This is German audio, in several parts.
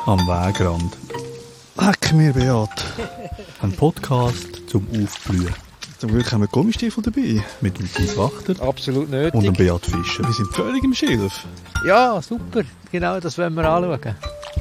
Am Wegrand. Leck mir, Beat. Ein Podcast zum Aufblühen. Zum Glück haben wir Gummistiefel dabei. Mit dem Thies Wachter. Absolut nötig. Und dem Beat Fischer. Wir sind völlig im Schilf. Ja, super. Genau, das wollen wir anschauen.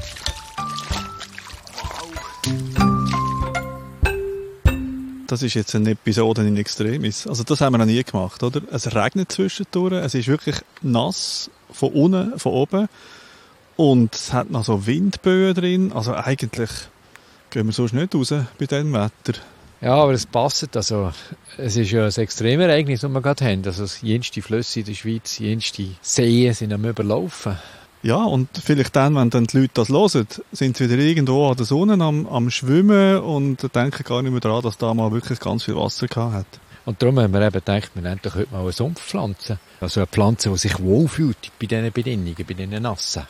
Das ist jetzt eine Episode in Extremis. Also das haben wir noch nie gemacht, oder? Es regnet zwischendurch. Es ist wirklich nass von unten, von oben. Und es hat noch so Windböen drin. Also eigentlich gehen wir sonst nicht raus bei diesem Wetter. Ja, aber es passt. Also, es ist ja ein Extremereignis, das wir gerade haben. Also, jenste Flüsse in der Schweiz, jenste Seen sind am Überlaufen. Ja, und vielleicht dann, wenn dann die Leute das hören, sind sie wieder irgendwo an der Sonne am Schwimmen und denken gar nicht mehr daran, dass da mal wirklich ganz viel Wasser gehabt hat. Und darum haben wir eben gedacht, wir nehmen doch heute mal eine Sumpfpflanze. Also eine Pflanze, die sich wohlfühlt bei diesen Bedingungen, bei diesen Nassen.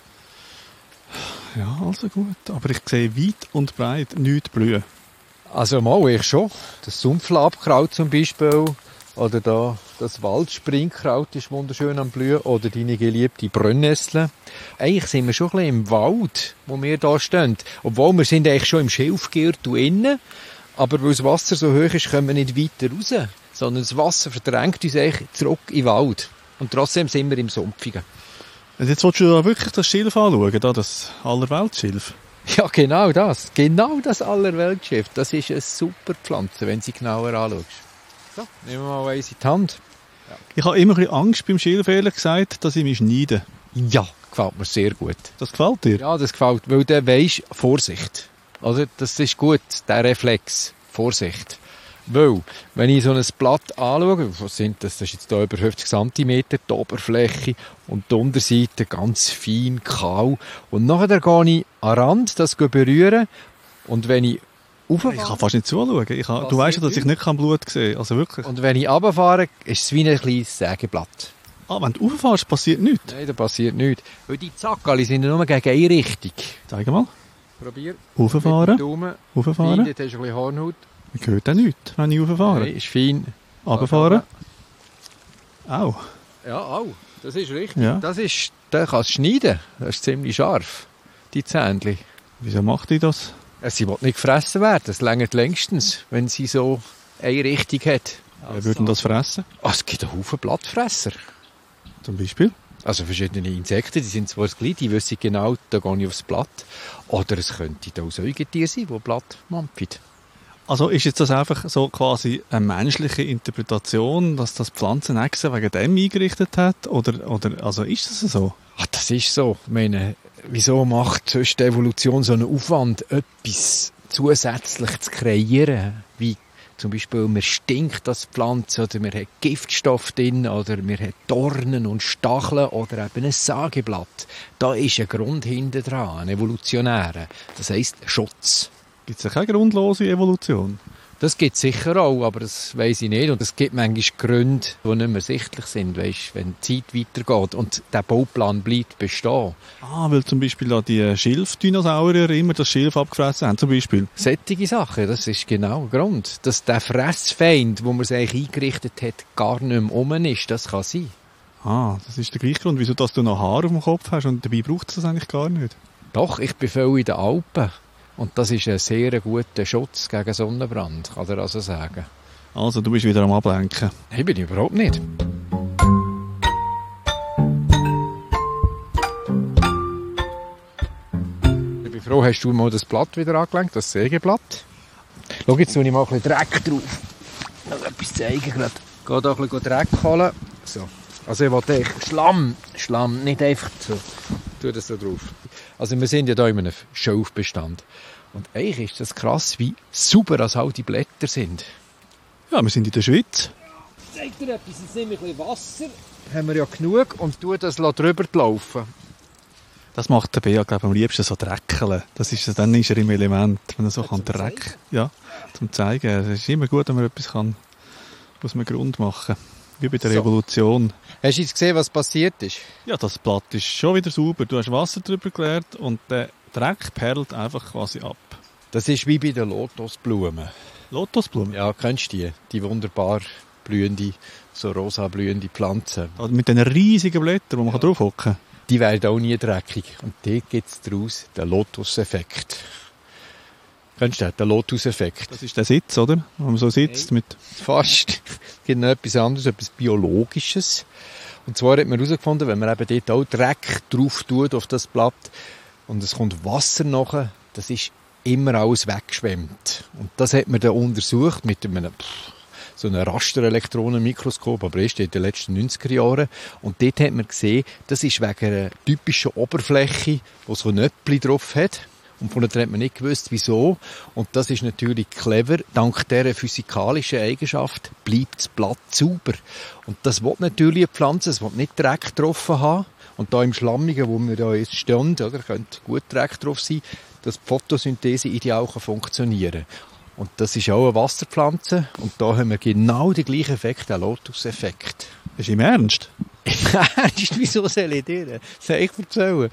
Ja, also gut. Aber ich sehe weit und breit nichts blühen. Also mal, ich schon. Das Sumpflabkraut zum Beispiel. Oder da das Waldspringkraut ist wunderschön am Blühen. Oder deine geliebte Brennnessel. Eigentlich sind wir schon ein bisschen im Wald, wo wir da stehen. Obwohl wir sind eigentlich schon im Schilfgürtel innen. Aber weil das Wasser so hoch ist, können wir nicht weiter raus. Sondern das Wasser verdrängt uns eigentlich zurück in den Wald. Und trotzdem sind wir im Sumpfigen. Und jetzt willst du da wirklich das Schilf anschauen, da das Allerweltschilf? Ja, genau das. Genau das Allerweltschilf. Das ist eine super Pflanze, wenn du sie genauer anschaust. So, nehmen wir mal eins in die Hand. Ja. Ich habe immer ein bisschen Angst beim Schilf, ehrlich gesagt, dass ich mich schneide. Ja, gefällt mir sehr gut. Das gefällt dir? Ja, das gefällt, weil du weisst, Vorsicht. Also, das ist gut, der Reflex. Vorsicht. Weil, wenn ich so ein Blatt anschaue, was sind das? Das ist jetzt hier über 50 cm, die Oberfläche und die Unterseite ganz fein, kahl. Und nachher gehe ich an den Rand, das berühren. Und wenn ich Ich kann fast nicht zuschauen. Du weißt ja, dass ich nicht Blut sehen kann. Also wirklich. Und wenn ich runterfahre, ist es wie ein kleines Sägeblatt. Ah, wenn du rauffährst, passiert nichts? Nein, da passiert nichts. Weil die Zackerli sind ja nur gegen eine Richtung. Zeig mal. Probier. Rauffahren. Rauffahren. Dort hast du ein bisschen Hornhaut. Man hört auch nichts, wenn ich rauffahre. Nein, ist fein. Runterfahren. Au. Ja, au. Das ist richtig. Ja. Da kannst du schneiden. Das ist ziemlich scharf. Die Zähnchen. Wieso macht die das? Sie will nicht gefressen werden. Das längert längstens, wenn sie so eine Richtung hat. Wer würde das fressen? Es gibt einen Haufen Blattfresser. Zum Beispiel? Also verschiedene Insekten, die sind zwar gleich, die wissen genau, da gehe ich aufs Blatt. Oder es könnte auch Säugetier sein, das Blatt mampft. Also ist jetzt das einfach so quasi eine menschliche Interpretation, dass das Pflanzenechse wegen dem eingerichtet hat? Oder also ist das so? Ach, das ist so. Ich meine, wieso macht sonst die Evolution so einen Aufwand, etwas zusätzlich zu kreieren? Wie zum Beispiel, man stinkt als Pflanze oder man hat Giftstoff drin oder man hat Dornen und Stacheln oder eben ein Sageblatt. Da ist ein Grund hinten dran, ein evolutionärer. Das heisst Schutz. Gibt es ja keine grundlose Evolution? Das gibt es sicher auch, aber das weiss ich nicht. Und es gibt manchmal Gründe, die nicht mehr sichtlich sind, weisst, wenn die Zeit weitergeht und der Bauplan bleibt bestehen. Ah, weil zum Beispiel da die Schilfdinosaurier immer das Schilf abgefressen haben, zum Beispiel. Sättige Sachen, das ist genau der Grund. Dass der Fressfeind, wo man es eigentlich eingerichtet hat, gar nicht mehr rum ist, das kann sein. Ah, das ist der gleiche Grund, wieso dass du noch Haare auf dem Kopf hast und dabei braucht es das eigentlich gar nicht. Doch, ich bin viel in den Alpen. Und das ist ein sehr guter Schutz gegen Sonnenbrand, kann ich also sagen. Also, du bist wieder am Ablenken. Ich bin überhaupt nicht. Ich bin froh, hast du mal das Blatt wieder angelenkt, das Sägeblatt. Schau, jetzt tue ich mal ein bisschen Dreck drauf. Noch etwas zeigen gerade. Ich gehe da ein bisschen Dreck holen. So. Also ich wollte echt Schlamm, nicht einfach so. Ich tue das da drauf. Also wir sind ja hier in einem Schilfbestand. Und eigentlich ist das krass, wie sauber als all die Blätter sind. Ja, wir sind in der Schweiz. Ich zeig dir etwas, jetzt nehme ich ein bisschen Wasser. Haben wir ja genug und tue das drüber laufen. Das macht der Bea, glaube ich, am liebsten so Dreckeln. Dann ist er im Element, wenn er so kann Dreck... Zeigen? Ja, zum Zeigen. Es ist immer gut, wenn man etwas kann aus einem Grund machen kann. Wie bei der Evolution. Hast du jetzt gesehen, was passiert ist? Ja, das Blatt ist schon wieder sauber. Du hast Wasser drüber geleert und der Dreck perlt einfach quasi ab. Das ist wie bei den Lotusblumen. Lotusblumen? Ja, kennst du die? Die wunderbar blühende, so rosa blühende Pflanzen. Also mit diesen riesigen Blättern, wo man drauf hocken kann. die werden auch nie dreckig. Und dort gibt es daraus den Lotus-Effekt. Kennst du den Lotus-Effekt? Das ist der Sitz, oder? Wo man so sitzt mit... Fast. Es gibt noch etwas anderes, etwas Biologisches. Und zwar hat man herausgefunden, wenn man eben dort auch Dreck drauf tut auf das Blatt und es kommt Wasser nachher, das ist immer alles weggeschwemmt. Und das hat man dann untersucht mit einem so einem Rasterelektronenmikroskop, aber erst in den letzten 90er Jahren. Und dort hat man gesehen, das ist wegen einer typischen Oberfläche, die so Nöppli drauf hat. Und von der hat man nicht gewusst, wieso. Und das ist natürlich clever. Dank dieser physikalischen Eigenschaft bleibt das Blatt sauber. Und das will natürlich eine Pflanze, es will nicht Dreck drauf haben. Und da im Schlammigen, wo wir da jetzt stehen, oder, könnte gut Dreck drauf sein, dass die Photosynthese ideal funktionieren kann. Und das ist auch eine Wasserpflanze. Und da haben wir genau den gleichen Effekt, den Lotus-Effekt. Ist im Ernst? Im Ernst? Wieso soll ich dir? Soll ich erzählen?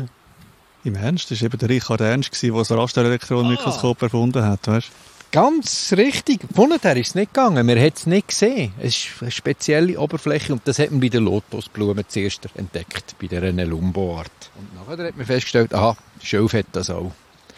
Im Ernst? Das war eben der Richard Ernst, der das Rasterelektronenmikroskop erfunden hat, weißt? Ganz richtig. Vorher ist es nicht gegangen. Man hat es nicht gesehen. Es ist eine spezielle Oberfläche und das hat man bei den Lotusblumen zuerst entdeckt, bei dieser Nelumbo-Art. Und nachher hat man festgestellt, aha, Schilf hat das auch.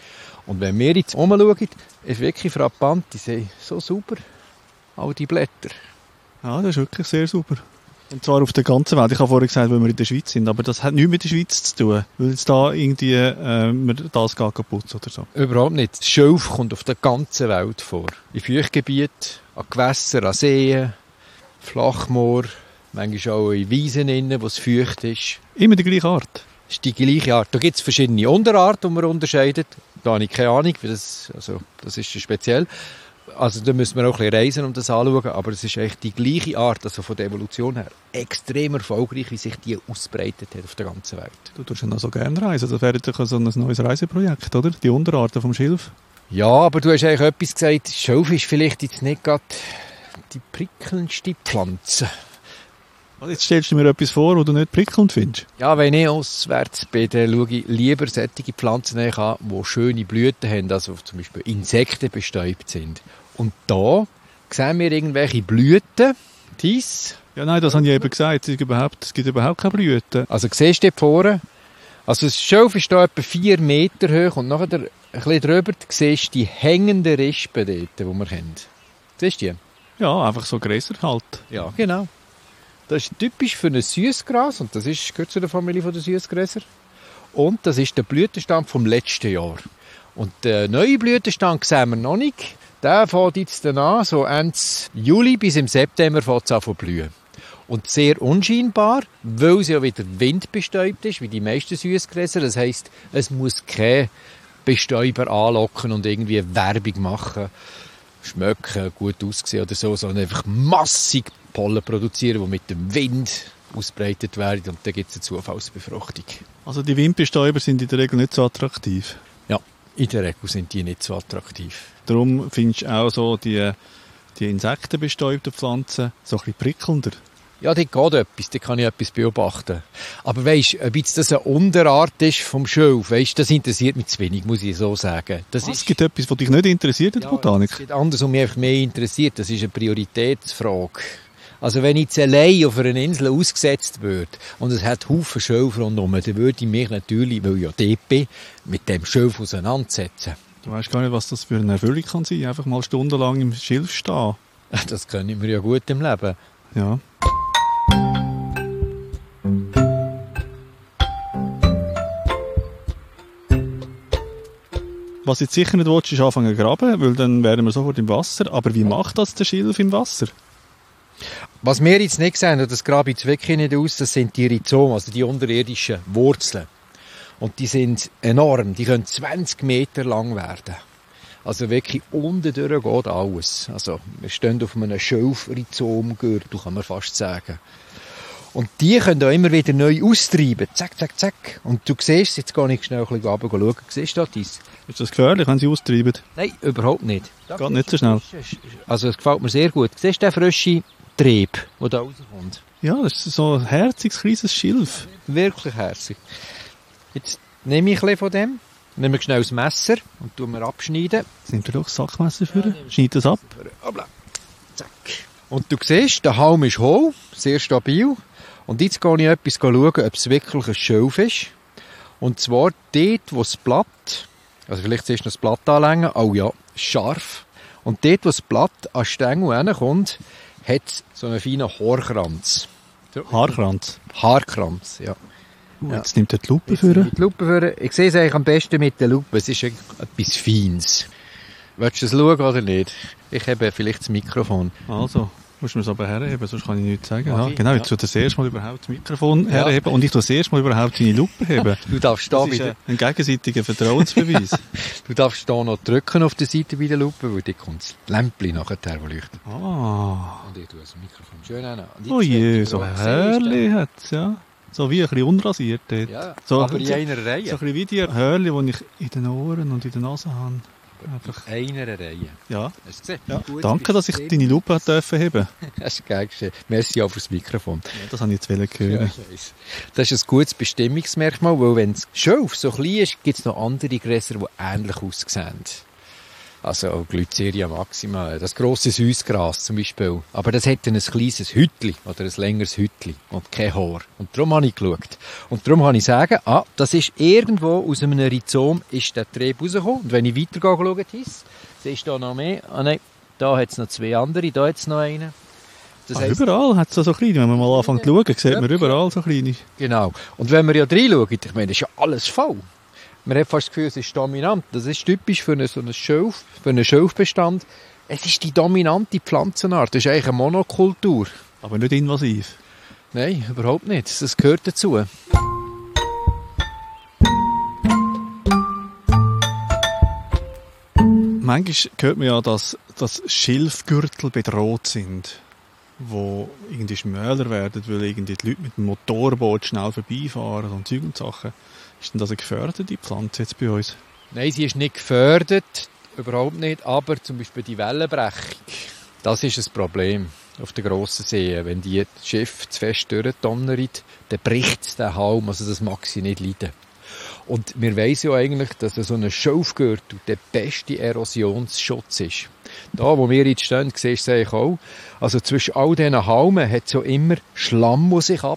Und wenn wir jetzt umschauen, ist wirklich frappant, die sind so sauber, all die Blätter. Ja, das ist wirklich sehr sauber. Und zwar auf der ganzen Welt. Ich habe vorhin gesagt, weil wir in der Schweiz sind, aber das hat nichts mit der Schweiz zu tun, weil jetzt da irgendwie man das gar kaputt oder so. Überhaupt nicht. Das Schilf kommt auf der ganzen Welt vor. In Feuchtgebieten, an Gewässern, an Seen, Flachmoor, manchmal auch in Wiesen, wo es feucht ist. Immer die gleiche Art? Das ist die gleiche Art. Da gibt es verschiedene Unterarten, die man unterscheidet. Da habe ich keine Ahnung, weil das ist speziell. Also da müssen wir auch ein bisschen reisen, um das anzuschauen, aber es ist echt die gleiche Art, also von der Evolution her, extrem erfolgreich, wie sich die ausbreitet hat auf der ganzen Welt. Du tust ja noch so gerne reisen, das wäre doch so ein neues Reiseprojekt, oder? Die Unterarten vom Schilf. Ja, aber du hast eigentlich etwas gesagt, Schilf ist vielleicht jetzt nicht gerade die prickelndste Pflanze. Also jetzt stellst du mir etwas vor, was du nicht prickelnd findest. Ja, wenn ich auswärts bin, dann schaue ich lieber solche Pflanzen an, die schöne Blüten haben, also zum Beispiel Insekten bestäubt sind. Und da sehen wir irgendwelche Blüten, dies. Ja, nein, das habe ich eben gesagt, es gibt überhaupt keine Blüten. Also siehst du vorne, also das Schilf ist da etwa 4 Meter hoch und nachher ein bisschen drüber siehst du die hängenden Rispen dort, die wir kennen. Siehst du die? Ja, einfach so Gräser halt. Ja, genau. Das ist typisch für ein Süßgras und das gehört zu der Familie der Süßgräser. Und das ist der Blütenstand vom letzten Jahr. Und der neue Blütenstand sehen wir noch nicht. Der fängt jetzt dann an, so Ende Juli bis im September fängt es an zu blühen. Und sehr unscheinbar, weil sie ja wieder windbestäubt ist, wie die meisten Süßgräser. Das heisst, es muss kein Bestäuber anlocken und irgendwie Werbung machen, schmecken, gut aussehen oder so, sondern einfach massig Pollen produzieren, die mit dem Wind ausbreitet werden. Und dann gibt es eine Zufallsbefruchtung. Also die Windbestäuber sind in der Regel nicht so attraktiv? Ja, in der Regel sind die nicht so attraktiv. Darum findest du auch so die insektenbestäubten Pflanzen so ein bisschen prickelnder? Ja, dort geht etwas, da kann ich etwas beobachten. Aber weisst, ob jetzt das eine Unterart ist vom Schilf, weisst, das interessiert mich zu wenig, muss ich so sagen. Es gibt etwas, was dich nicht interessiert in der Botanik? Es gibt anderes, was mich einfach mehr interessiert. Das ist eine Prioritätsfrage. Also wenn ich jetzt allein auf einer Insel ausgesetzt würde und es hat Haufen Schilf rundherum, dann würde ich mich natürlich, weil ich ja dort bin, mit dem Schilf auseinandersetzen. Du weißt gar nicht, was das für eine Erfüllung kann sein, einfach mal stundenlang im Schilf stehen. Das können wir ja gut im Leben. Ja. Was jetzt sicher nicht willst, ist anfangen zu graben, weil dann wären wir sofort im Wasser. Aber wie macht das der Schilf im Wasser? Was wir jetzt nicht sehen, und das grabe ich jetzt wirklich nicht aus, das sind die Rhizomen, also die unterirdischen Wurzeln. Und die sind enorm, die können 20 Meter lang werden. Also wirklich unten durch geht alles. Also wir stehen auf einem Schilf-Rhizomgürtel, kann man fast sagen. Und die können da immer wieder neu austreiben. Zack, zack, zack. Und du siehst, jetzt gehe ich schnell ein bisschen runter schauen. Siehst du das? Ist das gefährlich, wenn sie austreiben? Nein, überhaupt nicht. Geht nicht so schnell. Also es gefällt mir sehr gut. Siehst du den frischen Trieb, der da rauskommt? Ja, das ist so ein herziges, kleines Schilf. Wirklich herzig. Jetzt nehme ich ein bisschen von dem. Nehme ich schnell das Messer und tue mir abschneiden. Sind wir doch das Sackmesser für? Schneid das ab. Zack. Und du siehst, der Halm ist hohl, sehr stabil. Und jetzt gehe ich etwas schauen, ob es wirklich ein Schilf ist. Und zwar dort, wo das Blatt, also vielleicht zuerst noch das Blatt anlängen, oh ja, scharf. Und dort, wo das Blatt an den Stängel hinkommt, hat es so einen feinen Haarkranz. Haarkranz? Haarkranz, ja. Jetzt nimmt er die Lupe Jetzt vor. nehme ich die Lupe vor. Ich sehe es eigentlich am besten mit der Lupe. Es ist etwas Feines. Willst du es schauen oder nicht? Ich habe vielleicht das Mikrofon. Also, musst du mir es aber herheben, sonst kann ich nichts sagen. Mach Ja, ich, genau, ja. jetzt tut er das erste Mal überhaupt das Mikrofon herheben und ich tue das erste Mal überhaupt deine Lupe heben. Du darfst Das da ist wieder, ein gegenseitiger Vertrauensbeweis. du darfst da noch drücken auf der Seite bei der Lupe, weil dort kommt das Lämpchen nachher, das leuchtet. Ah. Und ich tue das Mikrofon schön an. Oh je, so Hörli hat es, ja. So wie ein bisschen unrasiert dort. Ja, So, aber in so, einer so ein Reihe. bisschen wie die Hörli, die ich in den Ohren und in der Nase habe. Einfach, In einer Reihe. ja. Hast du gesehen? Ja. Gut, Danke, dass ich deine Lupe heben durfte. Das ist geil geschehen. Merci auch fürs Mikrofon. Ja, das habe ich jetzt hören. Das ist ein gutes Bestimmungsmerkmal, weil wenn das Schilf so klein ist, gibt es noch andere Gräser, die ähnlich aussehen. Also Glyceria maxima, das grosse Süssgras zum Beispiel. Aber das hat dann ein kleines Hütli oder ein längeres Hütli und kein Haar. Und darum habe ich geschaut. Und darum kann ich sagen, das ist irgendwo aus einem Rhizom ist der Trieb rausgekommen. Und wenn ich weiter geschaut habe, siehst du da noch mehr. Ah nein, da hat es noch zwei andere, da hat es noch einen. Das heisst, Überall hat es so kleine. Wenn man mal anfängt zu schauen, sieht man überall so kleine. genau. Und wenn wir ja reinschauen, ich meine, das ist ja alles voll. Man hat fast das Gefühl, es ist dominant. Das ist typisch für so einen Schilf, für einen Schilfbestand. Es ist die dominante Pflanzenart. Das ist eigentlich eine Monokultur. Aber nicht invasiv. Nein, überhaupt nicht. Das gehört dazu. Manchmal hört man ja, dass Schilfgürtel bedroht sind, wo irgendwie Schmäler werden, weil irgendwie die Leute mit dem Motorboot schnell vorbeifahren und Zeug und Sachen. Ist denn das eine gefährdete Pflanze jetzt bei uns? Nein, sie ist nicht gefördert. Überhaupt nicht. Aber zum Beispiel die Wellenbrechung, das ist ein Problem auf den grossen Seen. Wenn die Schiffe zu fest durchdonnern, dann bricht es den Halm. Also das mag sie nicht leiden. Und wir weiss ja eigentlich, dass so ein Schilfgürtel der beste Erosionsschutz ist. Da, wo wir jetzt stehen, siehst du es eigentlich auch. Also zwischen all diesen Halmen hat es ja immer Schlamm, der sich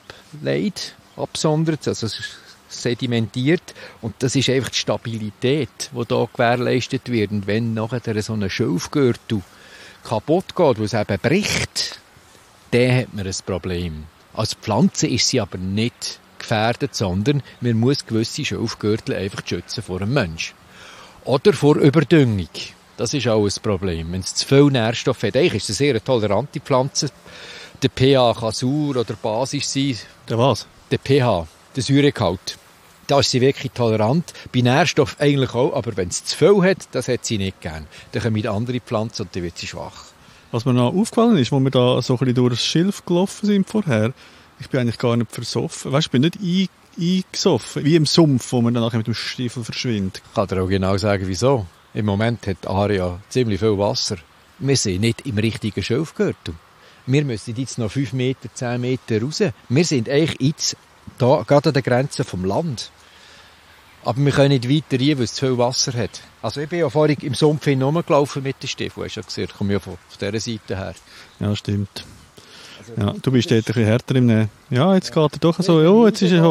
absondert, also sedimentiert. Und das ist einfach die Stabilität, die da gewährleistet wird. Und wenn nachher so ein Schilfgürtel kaputt geht, wo es eben bricht, dann hat man ein Problem. Als Pflanze ist sie aber nicht gefährdet, sondern man muss gewisse Schilfgürtel einfach schützen vor einem Menschen. Oder vor Überdüngung. Das ist auch ein Problem. Wenn es zu viel Nährstoffe hat, eigentlich ist es eine sehr tolerante Pflanze. Der pH kann sauer oder basisch sein. Der was? Der pH, der Säuregehalt. Da ist sie wirklich tolerant. Bei Nährstoffen eigentlich auch, aber wenn es zu viel hat, das hat sie nicht gern. Dann kommen andere Pflanzen und dann wird sie schwach. Was mir noch aufgefallen ist, wo wir da so ein bisschen durch das Schilf gelaufen sind vorher, ich bin eigentlich gar nicht versoffen. Weißt, ich bin nicht eingesoffen, wie im Sumpf, wo man dann nachher mit dem Stiefel verschwindet. Ich kann dir auch genau sagen, wieso. Im Moment hat Aria ziemlich viel Wasser. Wir sind nicht im richtigen Schilfgürtel. Wir müssen jetzt noch 5 Meter, 10 Meter raus. Wir sind eigentlich jetzt da, gerade an der Grenze vom Land. Aber wir können nicht weiter rein, weil es zu viel Wasser hat. Also ich bin ja vorhin im Sumpf rumgelaufen mit den Stiefeln. Hast du ja gesehen, ich komme ja von dieser Seite her. Ja, stimmt. Ja, du bist dort ein bisschen härter im Nähen. Ja, jetzt geht er doch so, ja, jetzt ist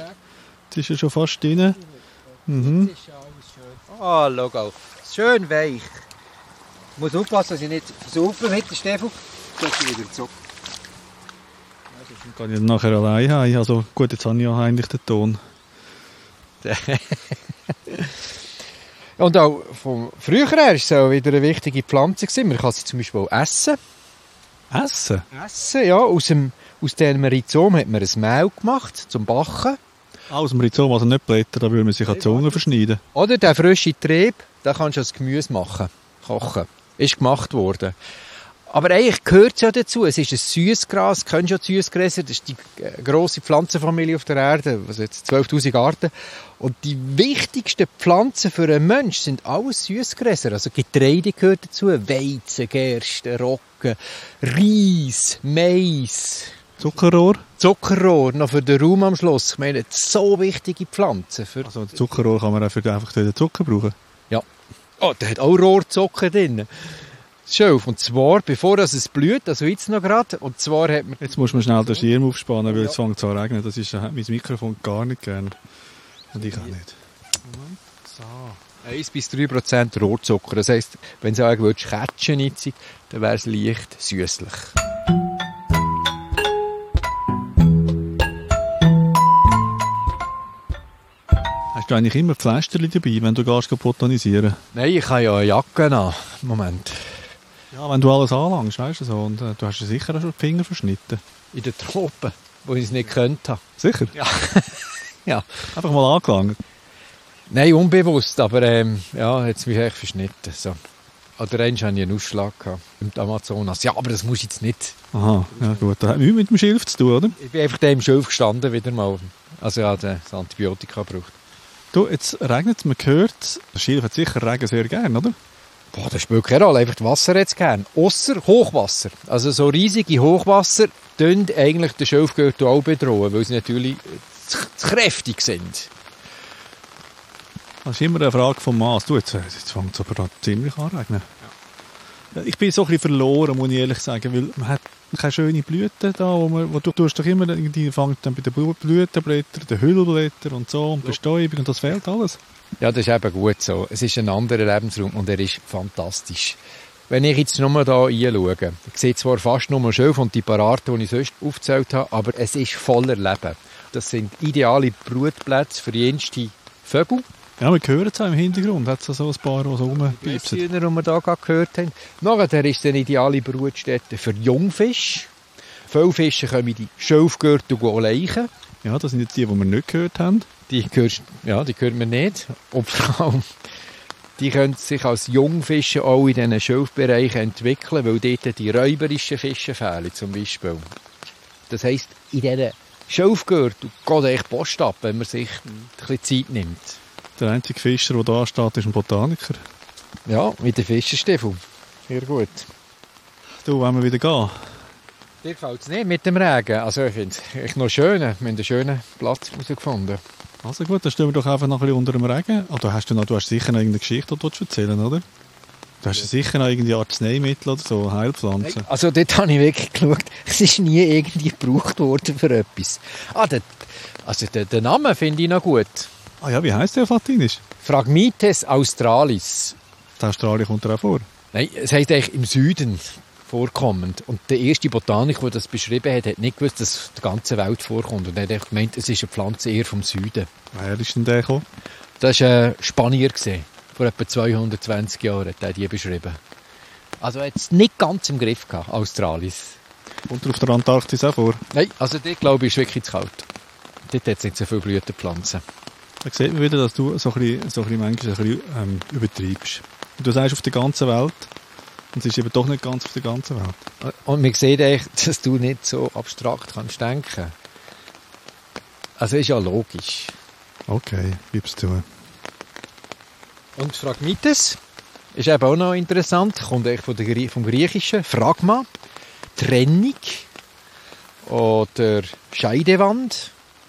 er schon fast drin. Mhm. Ah, schau auch. Schön weich. Ich muss aufpassen, dass ich nicht versaufe mit dem Stiefel. Dass ich wieder zurück. Dann kann ich dann nachher allein heim. Also gut, jetzt habe ich ja eigentlich den Ton. Und auch vom früher her war es auch wieder eine wichtige Pflanze gewesen. Man kann sie zum Beispiel auch essen. Essen? Essen, ja. Aus diesem Rhizom hat man ein Mehl gemacht zum Backen. Aus dem Rhizom, also nicht Blätter, da würde man sich an die Zunge verschneiden. Oder der frische Trieb, den kannst du als Gemüse machen, kochen. Ist gemacht worden. Aber eigentlich gehört es ja dazu. Es ist ein Süssgras, du kennst ja die Süssgräser, das ist die grosse Pflanzenfamilie auf der Erde, also jetzt 12'000 Arten. Und die wichtigsten Pflanzen für einen Menschen sind alles Süssgräser. Also Getreide gehört dazu, Weizen, Gerste, Roggen, Reis, Mais. Zuckerrohr, noch für den Raum am Schluss. Ich meine, so wichtige Pflanzen. Also Zuckerrohr kann man auch für einfach den Zucker brauchen? Ja. Oh, der hat auch Rohrzucker drin. das Schilf. Und zwar, bevor es blüht, also jetzt noch gerade. Und zwar hat man... Jetzt muss man schnell den Schirm aufspannen, weil es fängt an zu regnen. Das hat mein Mikrofon gar nicht gern. Und ich auch nicht. So. 1-3% Rohrzucker. Das heisst, wenn du sagen würdest, Kätschenitzig, dann wäre es leicht süßlich. Hast du eigentlich immer Pflästerchen dabei, wenn du gehst botanisieren? Nein, ich habe ja eine Jacke an. Moment. Ja, wenn du alles anlangst, weißt du so. Und du hast ja sicher auch schon die Finger verschnitten. In den Tropen, wo ich es nicht gekannt habe. Sicher? Ja. Ja. Einfach mal angelangt. Nein, unbewusst, aber ja, jetzt mich echt verschnitten. So. Oder einmal hatte ich einen Ausschlag gehabt im Amazonas. Ja, aber das muss ich jetzt nicht. Aha, ja gut. Das hat nichts mit dem Schilf zu tun, oder? Ich bin einfach da im Schilf gestanden wieder mal. Also ja, das Antibiotika gebraucht. Du, jetzt regnet es, man hört es. Der Schilf hat sicher Regen sehr gern, oder? Boah, das spielt keine Rolle, einfach das Wasser jetzt gern. Ausser Hochwasser. Also so riesige Hochwasser tun eigentlich den Schilfgürtel auch bedrohen, weil sie natürlich zu kräftig sind. Das ist immer eine Frage vom Maß. Du, jetzt fängt es aber ziemlich an regnen. Ja. Ich bin so ein bisschen verloren, muss ich ehrlich sagen, weil man hat keine schönen Blüten da, wo du tust doch immer, die fangen dann bei den Blütenblättern, den Hüllblättern und so, und Bestäubung, und das fehlt alles. Ja, das ist eben gut so. Es ist ein anderer Lebensraum und er ist fantastisch. Wenn ich jetzt nochmal hier reinschaue, ich sehe zwar fast nur Schilf und die paar Arten, die ich sonst aufgezählt habe, aber es ist voller Leben. Das sind ideale Brutplätze für jenste Vögel. Ja, wir hören es auch im Hintergrund. Hat es so ein paar, die so rumpiepsen. Die wir hier gerade gehört haben. Nachher ist es eine ideale Brutstätte für Jungfische. Viele Fische können die Schilfgürtel leichen. Ja, das sind jetzt die wir nicht gehört haben. Die hören wir nicht. Und vor allem, die können sich als Jungfische auch in diesen Schilfbereichen entwickeln, weil dort die räuberischen Fische fehlen, zum Beispiel. Das heisst, in diesen Schilfgürtel geht echt Post ab, wenn man sich ein bisschen Zeit nimmt. Der einzige Fischer, der da steht, ist ein Botaniker. Ja, mit dem Fischerstiefel. Sehr gut. Du, wollen wir wieder gehen? Dir gefällt es nicht mit dem Regen. Also ich finde es echt noch schön. Wir haben einen schönen Platz herausgefunden. Also gut, dann stehen wir doch einfach noch ein bisschen unter dem Regen. Oh, du hast sicher noch irgendeine Geschichte, die du erzählen, oder? Du hast ja sicher noch irgendwie Arzneimittel oder so, Heilpflanzen. Also dort habe ich wirklich geschaut. Es ist nie irgendwie gebraucht worden für etwas. Den Namen finde ich noch gut. Ah ja, wie heisst der auf Latinisch? Phragmites australis. In Australien kommt er auch vor? Nein, es heisst eigentlich im Süden vorkommend. Und der erste Botaniker, der das beschrieben hat, hat nicht gewusst, dass es in der ganzen Welt vorkommt. Und er hat gemeint, es ist eine Pflanze eher vom Süden. Wer ist denn der gekommen? Das war ein Spanier. Vor etwa 220 Jahren hat er die beschrieben. Also er hat es nicht ganz im Griff gehabt, Australis. Kommt er auf der Antarktis auch vor? Nein, also dort glaube ich, ist wirklich zu kalt. Dort hat es nicht so viele Blütenpflanzen. Da sieht man wieder, dass du so ein bisschen manchmal ein bisschen übertreibst. Du sagst auf der ganzen Welt, und es ist eben doch nicht ganz auf der ganzen Welt. Und man sieht eigentlich, dass du nicht so abstrakt kannst denken. Also ist ja logisch. Okay, gib's zu. Und Phragmites ist eben auch noch interessant. Kommt eigentlich vom Griechischen. Phragma, Trennung oder Scheidewand.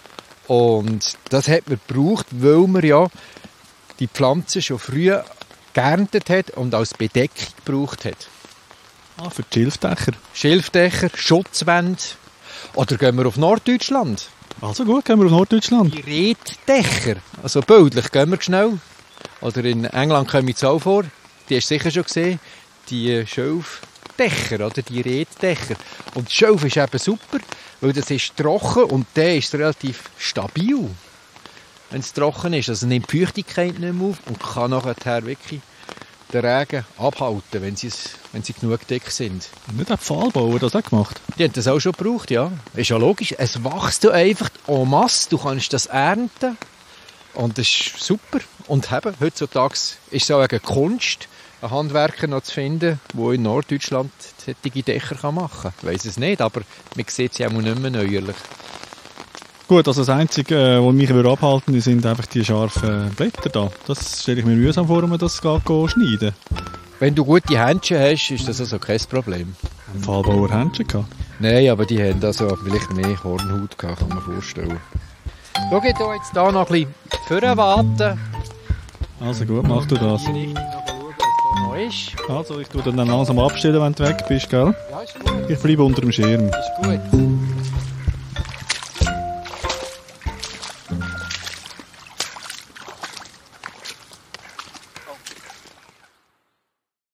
Und das hat man gebraucht, weil man ja die Pflanze schon früh geerntet hat und als Bedeckung gebraucht hat. Ah, für die Schilfdächer. Schilfdächer, Schutzwände. Oder gehen wir auf Norddeutschland? Also gut, gehen wir auf Norddeutschland. Die Reetdächer. Also bildlich, gehen wir schnell. Oder in England kommen es auch vor. Die hast du sicher schon gesehen. Die Schilfdächer, oder die Reetdächer. Und Schilf ist eben super, weil das ist trocken und der ist relativ stabil. Wenn es trocken ist, also nimmt die Feuchtigkeit nicht mehr auf und kann nachher wirklich den Regen abhalten, wenn sie genug dick sind. Nicht ein Pfahlbauer das auch gemacht? Die haben das auch schon gebraucht, ja. Ist ja logisch. Es wächst einfach en masse. Du kannst das ernten. Und das ist super. Und eben, heutzutage ist es auch eine Kunst, einen Handwerker noch zu finden, der in Norddeutschland solche Dächer machen kann. Ich weiss es nicht, aber man sieht sie auch nicht mehr neuerlich. Gut, also das Einzige, was mich abhalten würde, sind einfach die scharfen Blätter da. Das stelle ich mir mühsam vor, wenn man das schneiden. Wenn du gute Händchen hast, ist das also kein Problem. Haben Pfahlbauer Händchen gehabt? Nein, aber die haben also vielleicht mehr Hornhaut gehabt, kann man vorstellen. Schau jetzt hier noch ein bisschen vorwarten. Also gut, mach du das. Die Richtung schauen, was da noch ist. Also, ich tue dann langsam abstellen, wenn du weg bist, gell? Ja, ist gut. Ich bleibe unter dem Schirm. Ist gut.